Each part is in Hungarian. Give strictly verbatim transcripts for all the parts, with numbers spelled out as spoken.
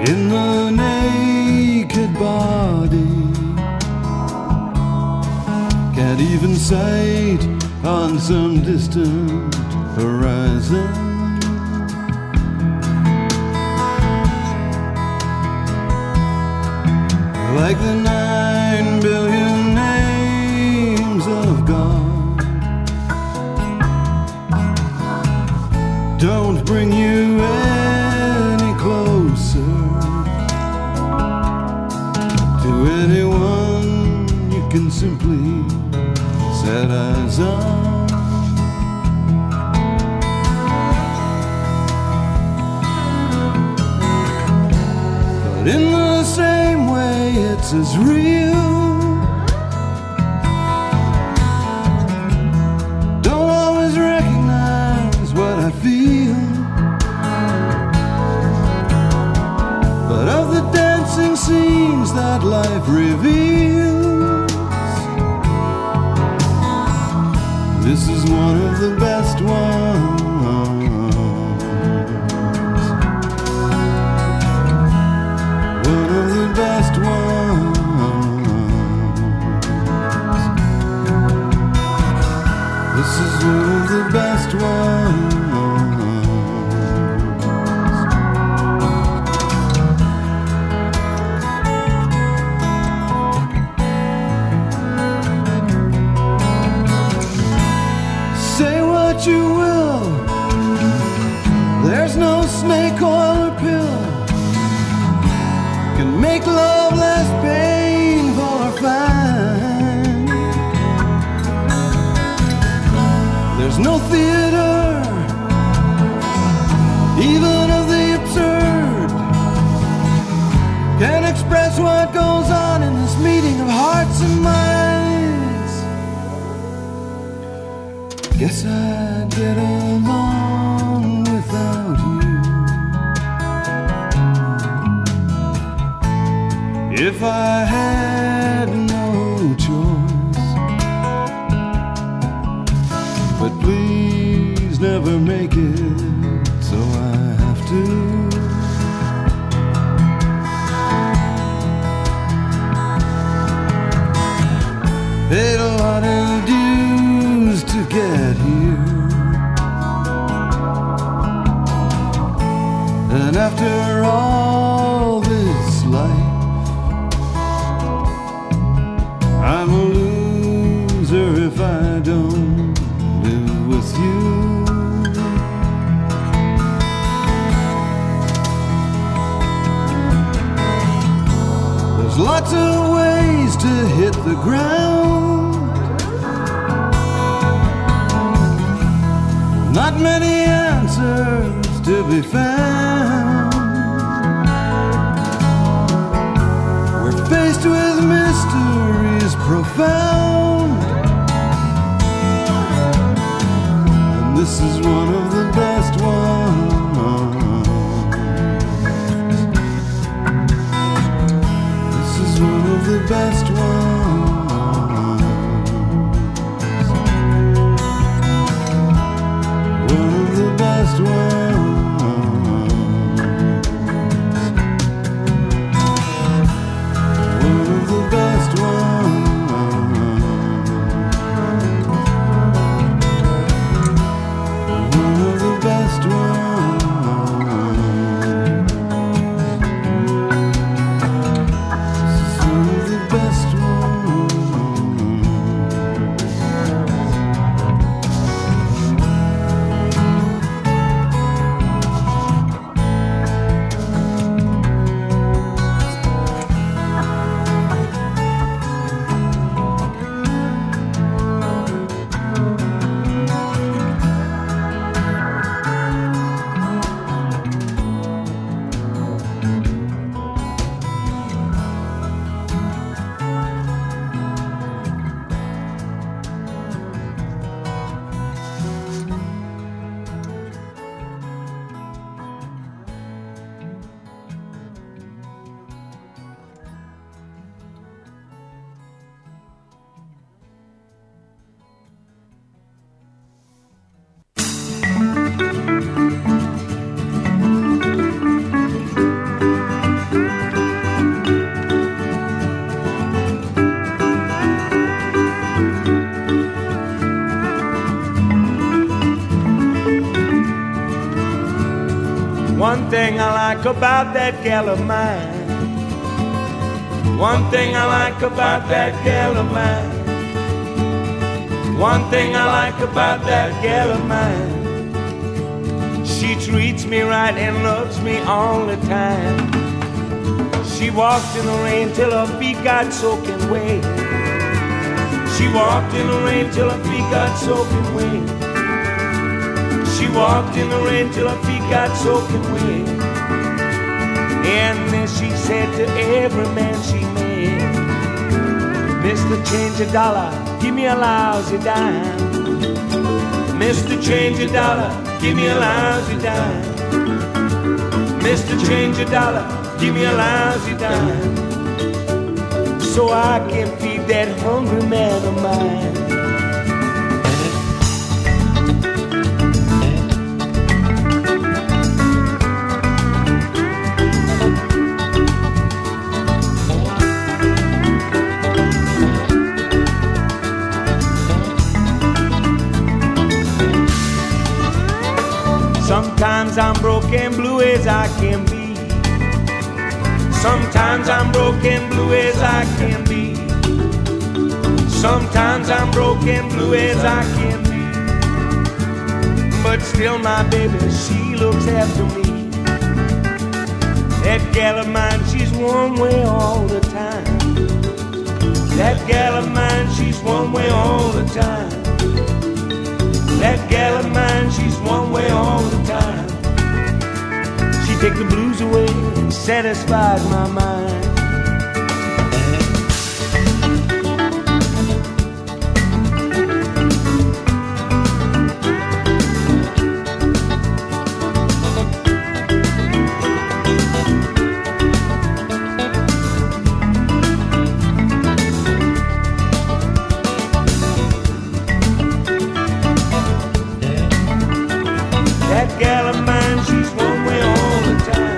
in the naked body. Can't even sight on some distant horizon. Like the nine billion names of God, don't bring you any closer to anyone you can simply set eyes on. But in the same way, it's as real. Don't always recognize what I feel, but of the dancing scenes that life reveals, this is one of the best ones. One of the best ones. This is one of the best ones. Say what you will, there's no snake oil or pill can make love less painful or fine. There's no theater, even of the absurd, can express what goes on in this meeting of hearts and minds. Guess I'd get along without you if I had no choice. But please never make it so I have to. Paid a lot of dues to get here, and after all this life, I'm a loser if I don't live with you. There's lots of ways to hit the ground, not many answers to be found. We're faced with mysteries profound, and this is one of the best ones. This is one of the best ones. One of the best ones. One of the best ones. One of the best ones. This is one of the best ones. I like about that gal of mine. One thing I like about that gal of mine. One thing I like about that gal of mine. She treats me right and loves me all the time. She walked in the rain till her feet got soaking wet. She walked in the rain till her feet got soaking wet. She walked in the rain till her feet got soaking wet. And then she said to every man she met, Mister Change a dollar, give me a lousy dime. Mister Change a dollar, give me a lousy dime. Mister Change a dollar, give me a lousy dime, so I can feed that hungry man of mine. Sometimes I'm broke and blue as I can be. Sometimes I'm broke and blue as I can be. Sometimes I'm broke and blue as I can be. But still my baby, she looks after me. That gal of mine, she's one way all the time. That gal of mine, she's one way all the time. That gal of mine, she's one way all the time. She take the blues away and satisfies my mind. That gal of mine, she's one way all the time.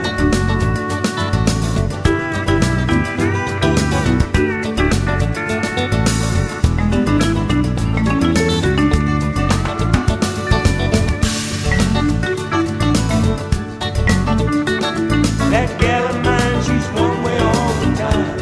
That gal of mine, she's one way all the time.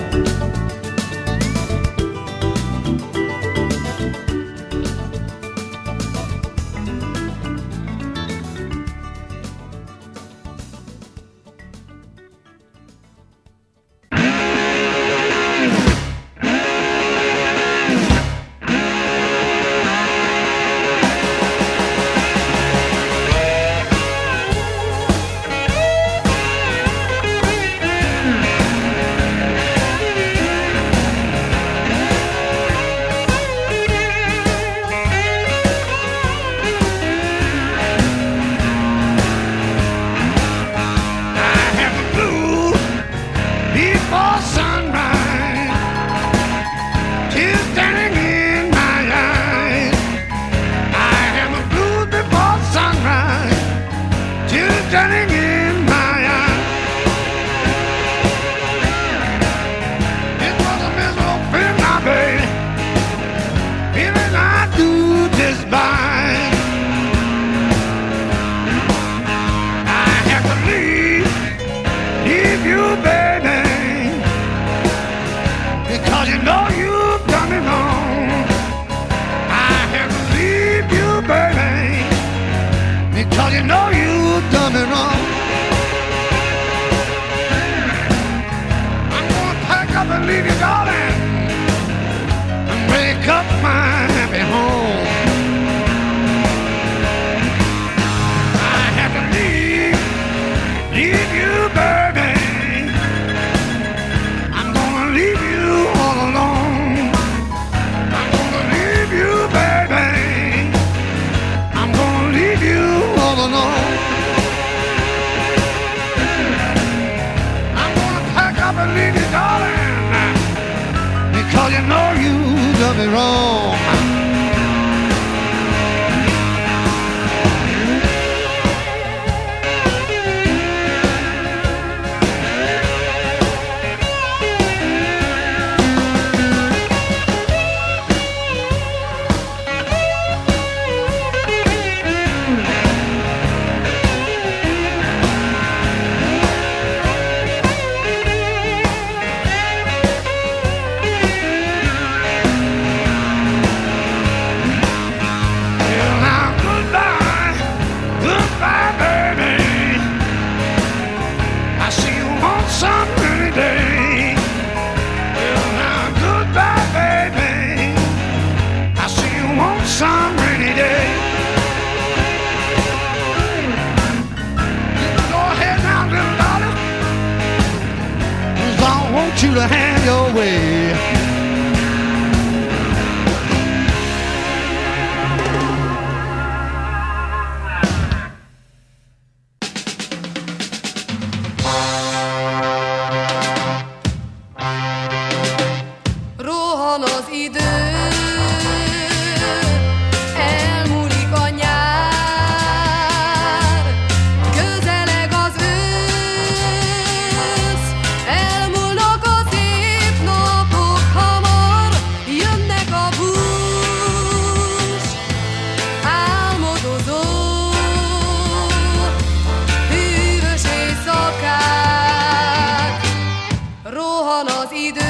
want you to have your way. Rohan az idő, elmúlik a nyár, közeleg az ősz, elmúlnak a szép napok, hamar jönnek a bús, álmodozó, hűvös éjszakák, rohan az idő.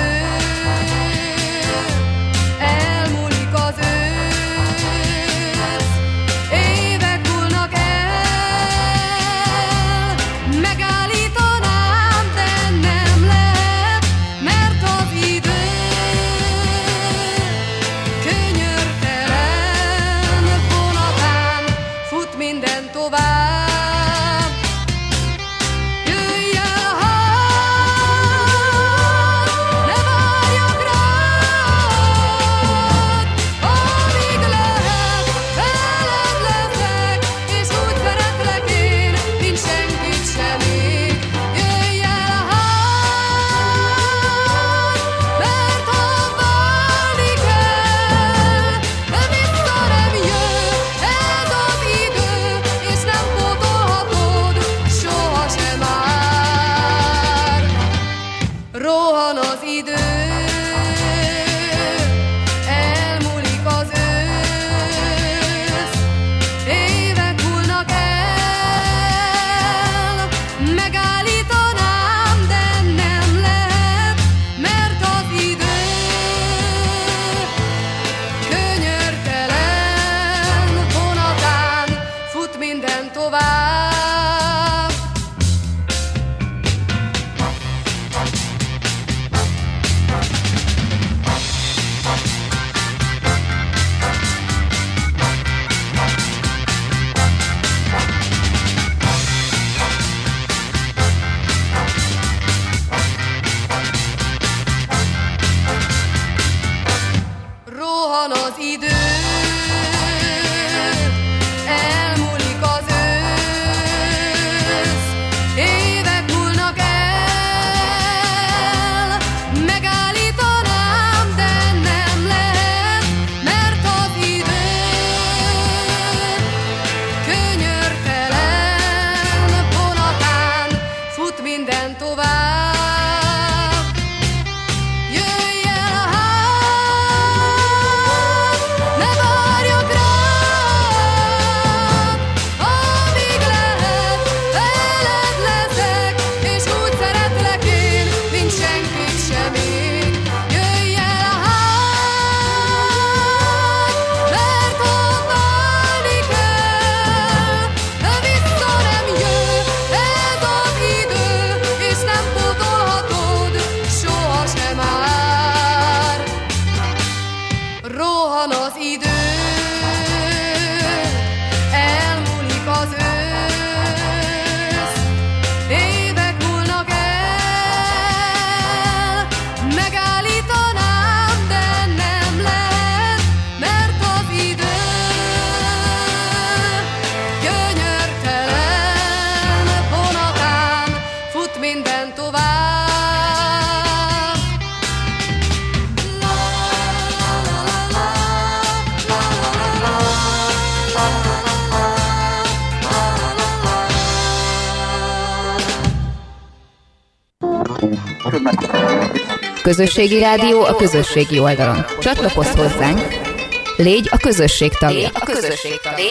Közösségi rádió a közösségi oldalon. Csatlakozz hozzánk, légy a közösség tagja. A közösség tagja.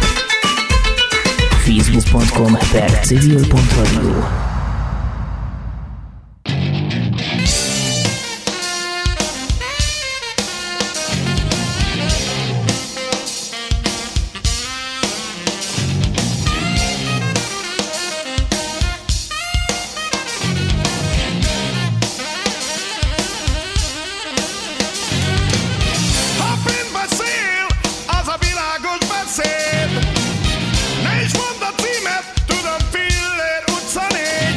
facebook pont com per civil pont radio. Ne is mondd a címet, tudom, Filler utca név.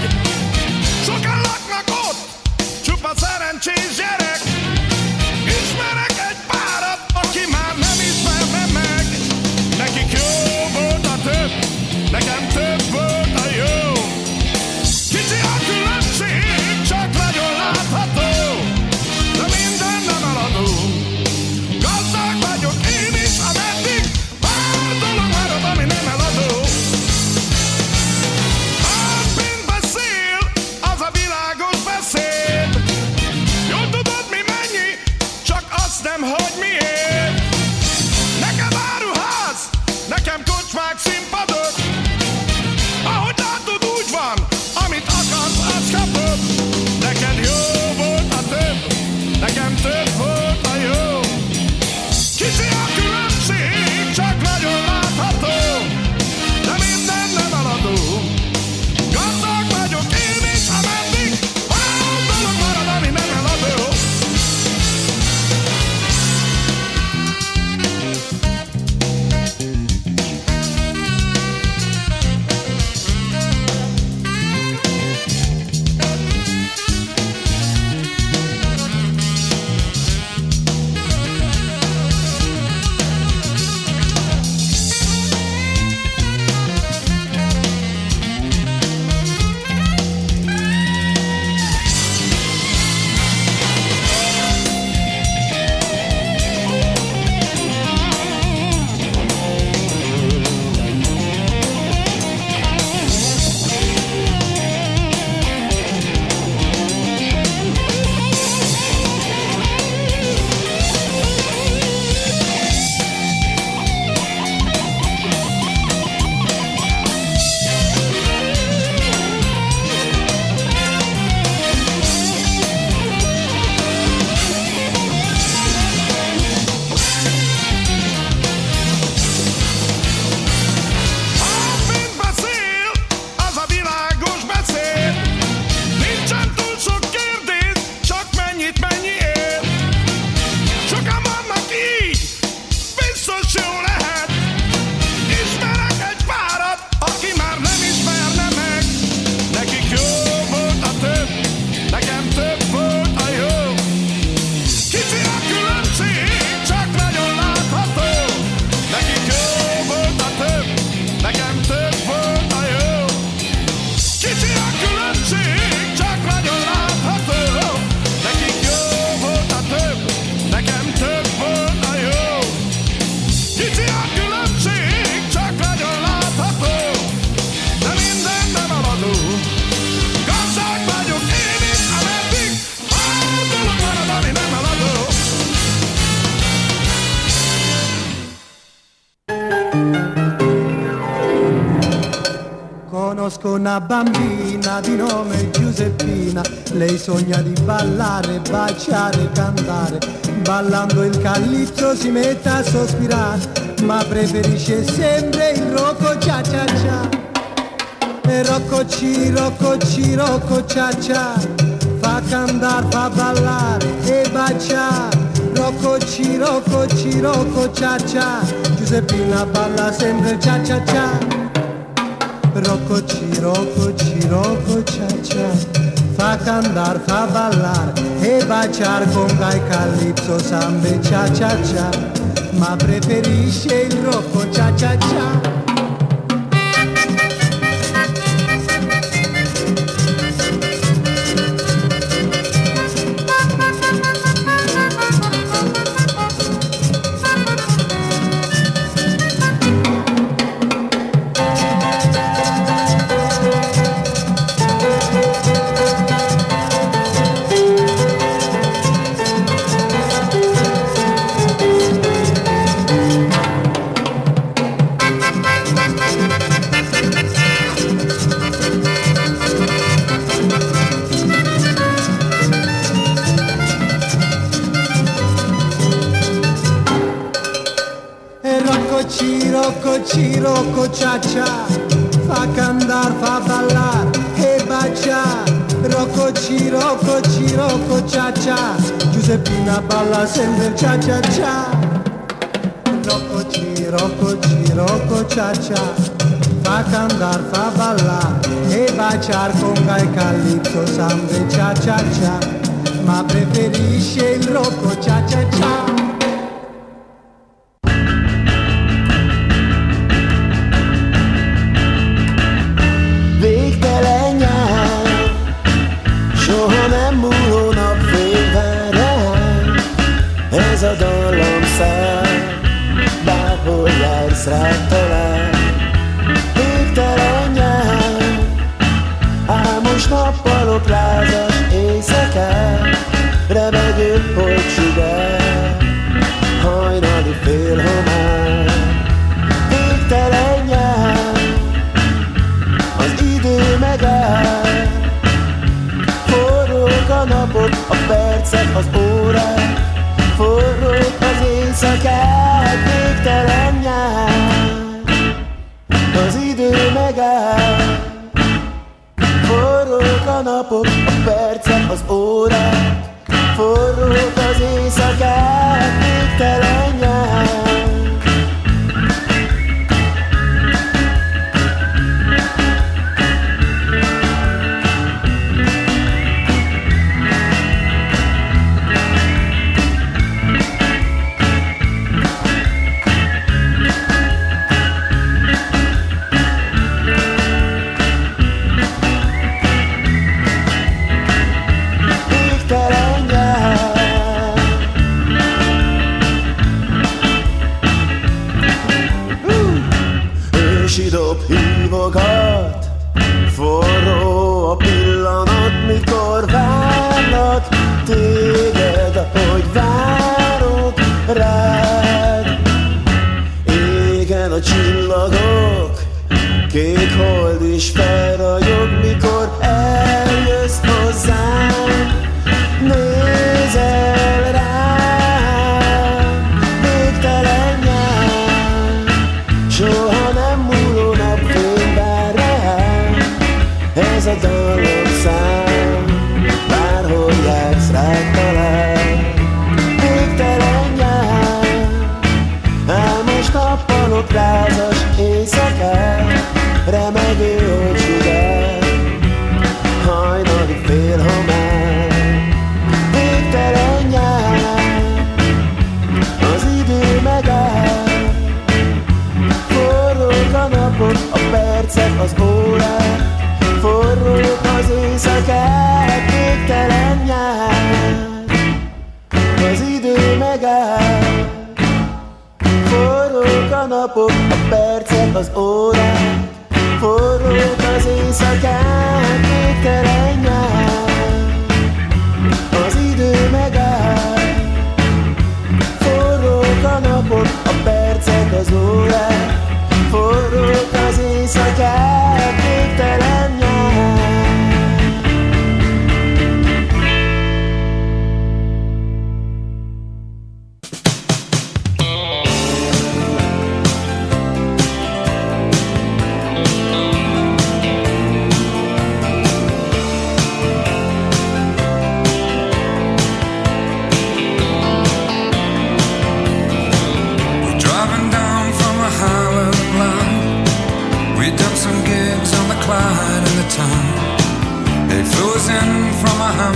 Conosco una bambina di nome Giuseppina, lei sogna di ballare, baciare, cantare, ballando il calypso si mette a sospirare, ma preferisce sempre il rocco cia cia cia. E rocco ci, rocco ci, rocco cia cia, fa cantare, fa ballare e baciare. Rocco ci, rocco ci, rocco cia cia, Giuseppina balla sempre cia cia cia. Rocco ci, rocco ci, rocco cia cia, fa cantare, fa ballare e baciare con gai calypso sambe cia cia cia, ma preferisce il rocco cia cia cia. Rocco cia cia, fa cantare, fa ballare e baciare. Rocco ci, rocco ci, rocco cia cia, Giuseppina balla sempre cia cia cia. Rocco ci, rocco ci, rocco cia cia, fa cantare, fa ballare e baciare con gai calypso sempre cia cia cia, ma preferisce il rocco cia cia cia. Ez a dallam szám, bárhol jársz rád talál. Végtelen nyár, álmos nappalok, lázas éjszakák, remegő holtsugár, hajnali félhomár. Végtelen nyár, az idő megáll, forrók a napok, a percek, az órák, forrók az éjszakák, végtelen nyár, az idő megáll. Forrók a napok, a percek, az órák, forrók az éjszakák, végtelen nyár. Hívogat, forró a pillanat, mikor várnak téged, ahogy várok rád. Égen a csillagok, kék hold is felragyog, mikor eljössz hozzám, nézel rám. Végtelen nyár, soha nem múló napfény vár rám. Ez a dalom szám, bárhol jársz rád talál. Végtelen nyár, álmos nappalok, lázas éjszakák, remegő holtsugár, hajnali félhomár. Végtelen nyár, az idő megáll, forrók a napok, a percek, az órák, forrók az éjszakák. Végtelen nyár, az idő megáll, forrók a napok, a percek, az órák, forrók az éjszakák. Végtelen nyár, az idő megáll, forrók a napok, a percek, az órák, forrók az éjszakák. Végtelen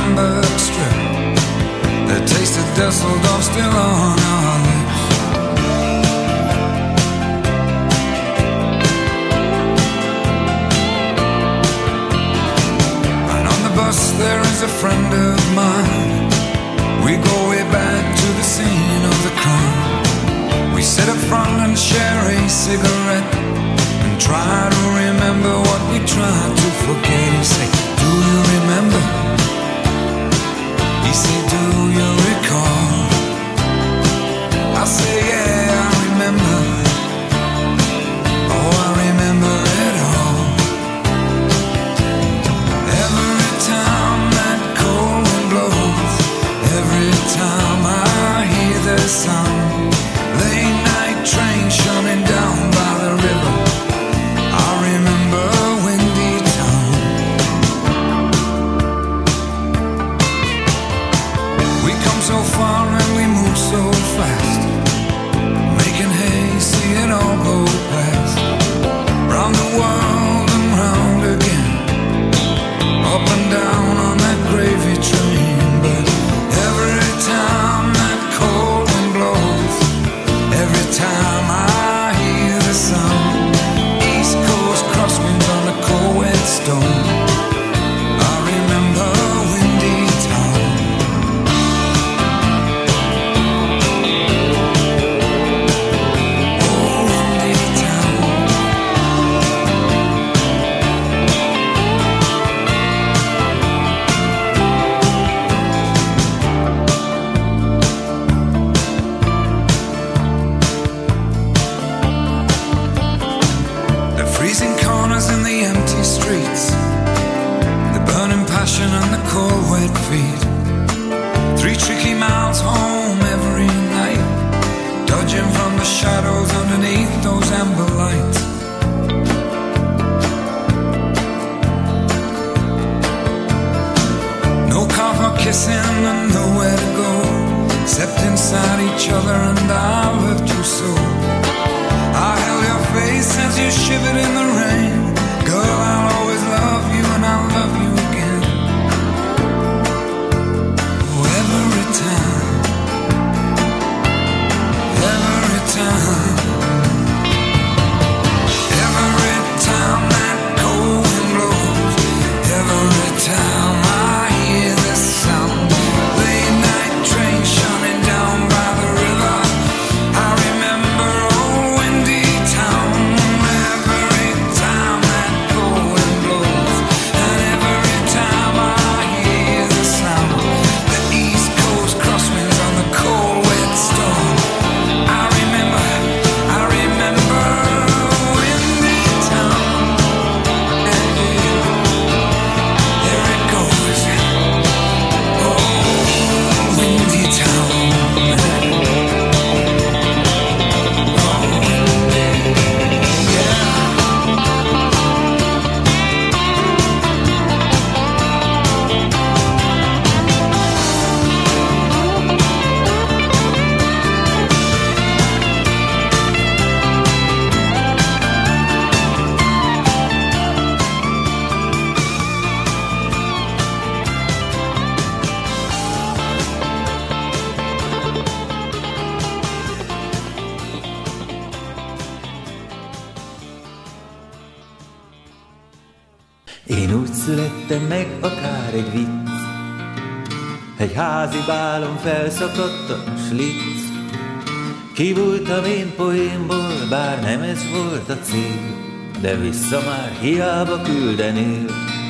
Hamburg strip. The taste of Dusseldorf still on our lips. And on the bus there is a friend of mine. We go way back to the scene of the crime. We sit up front and share a cigarette and try to remember what we tried to forget. He say, do you remember? He say, do you recall? I say, yeah, I remember. Oh, I remember it all. Every time that cold wind blows, every time I hear the sound, late night train shunning down by the river, I remember Windy Town. We come so far and we move so fast, making hay, see it all go past. Round the world and round again, up and down on that gravy train. But every time that cold wind blows, every time I hear the sound, East Coast crosswinds on the cold wet stone, I remember Windy Town. Oh, Windy Town. The freezing corners and the empty streets, the burning passion and the cold wet feet. Three tricky miles home every night, dodging from the shadows underneath those amber lights. No car for kissing and nowhere to go, except inside each other, and I loved you so. I held your face as you shivered in the rain. Girl, I'll always love you and I'll love you again. Oh, every time, every time, every time that cold wind blows, every time I hear this sound, late night train shunning down by the river, I remember old Windy Town. Every time that cold wind blows, and every time I hear the sound, the East Coast crosswinds on the cold wet stone, I remember, I remember Windy Town. There it goes. Oh, Windy Town. Én úgy születtem meg, akár egy vicc, egy házi bálon felszakadt a slitz. Kivultam én poénból, bár nem ez volt a cél, de vissza már hiába küldenél.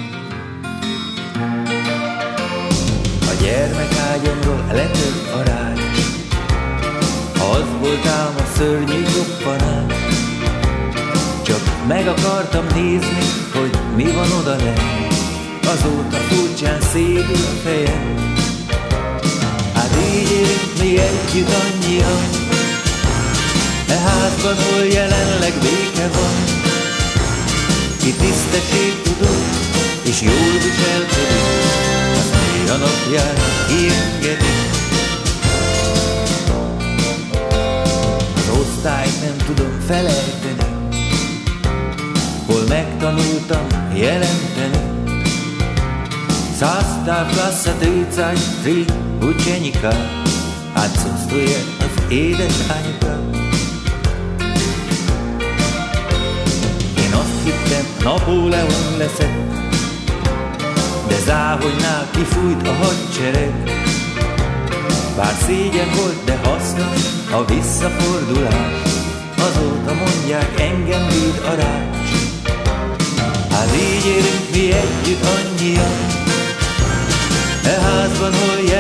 A gyermekágyamról letört a rágy, az volt ám a szörnyű koppanás. Csak meg akartam nézni, hogy mi van odalent, azóta furcsán szédül a fejem. Hát így élünk mi együtt annyian, e házban, hol jelenleg béke van. Ki tisztességtudó és jól viselkedik, azt még a napján kiengedik. Az osztályt nem tudom felejteni, hol megtanultam jelenteni. Sastávka sa tridsaťtri učeníka a cestuje z édes Anyka. Én azt hittem, Napóleon leszek, de záhonynál kifújt a hadsereg. Bár szégyen volt, de hasznos a visszafordulás, azóta mondják, engem véd a rács. Hát így érünk mi együtt annyian,